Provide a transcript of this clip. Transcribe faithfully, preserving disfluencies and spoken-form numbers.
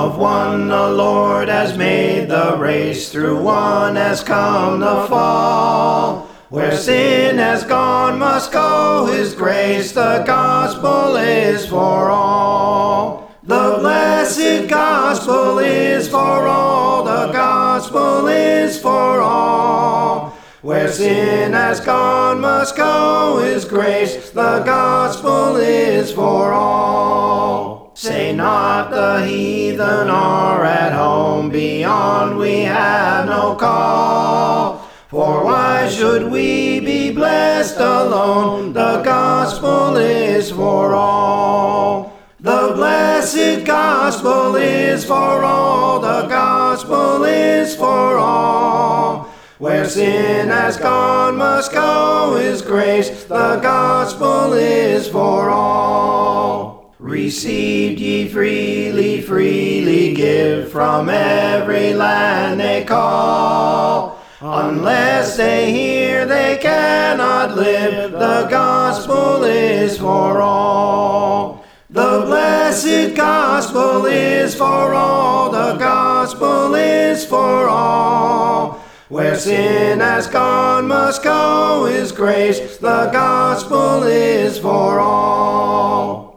of one the Lord has made the race, through one has come the fall. Where sin has gone must go His grace, the gospel is for all. The blessed gospel is for all, the gospel is for all. Where sin has gone must go His grace, the gospel is for all. Say not the heathen are at home, beyond we have no call. For why should we be blessed alone? The gospel is for all. The blessed gospel is for all, the gospel is for all. Where sin has gone must go His grace, the gospel is for all. Received ye freely, freely give, from every land they call. Unless they hear, they cannot live, the gospel is for all. The blessed gospel is for all, the gospel is for all. Where sin has gone must go His grace, the gospel is for all.